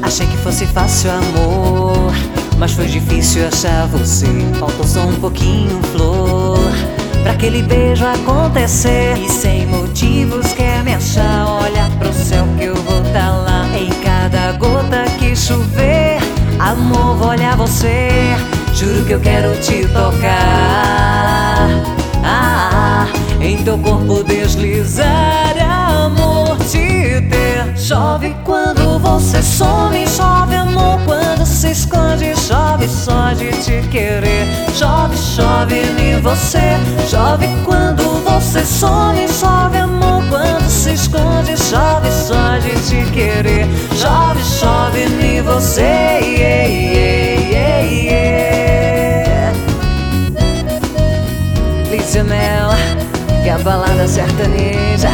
Achei que fosse fácil, amor, mas foi difícil achar você. Faltou só um pouquinho, flor, pra aquele beijo acontecer. E sem motivos quer me achar. Olha pro céu que eu vou tá lá. Em cada gota que chover, amor, vou olhar você. Juro que eu quero te tocar, em teu corpo deslizar, amor, te ter. Chove quando você some, chove, amor, quando se esconde. Chove só de te querer. Chove, chove em você. Chove quando você some, chove, amor, quando se esconde. Chove só de te querer. Chove, chove em você, yeah, yeah, yeah, yeah. Lícia Mel, que é a balada sertaneja.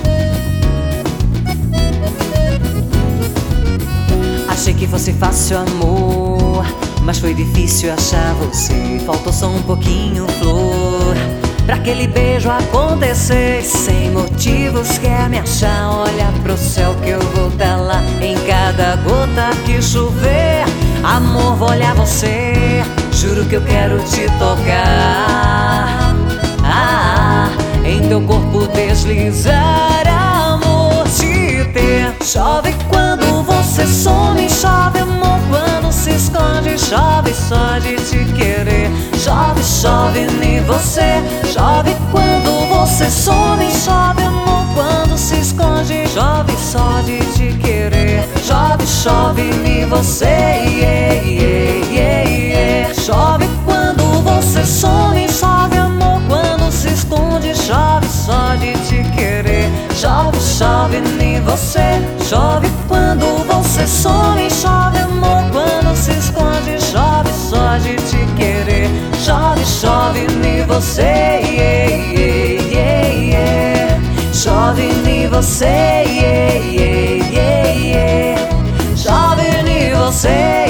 Achei que fosse fácil, amor, mas foi difícil achar você. Faltou só um pouquinho, flor, pra aquele beijo acontecer. Sem motivos quer me achar. Olha pro céu que eu vou tá lá. Em cada gota que chover, amor, vou olhar você. Juro que eu quero te tocar, em teu corpo deslizar, amor, te ter. Chove quando você some, chove, amor, quando se esconde. Chove só de te querer. Chove, chove em você. Chove quando você some, chove, amor, quando se esconde. Chove só de te querer. Chove, chove em você, yeah, yeah, yeah, yeah. Chove quando você some, chove, amor, quando se esconde. Chove só de te querer. Chove, chove em você. Chove quando você some, chove, amor, quando se esconde. Chove só de te querer. Chove, chove em você, yeah, yeah, yeah, yeah. Chove em você, yeah, yeah, yeah, yeah. Chove em você.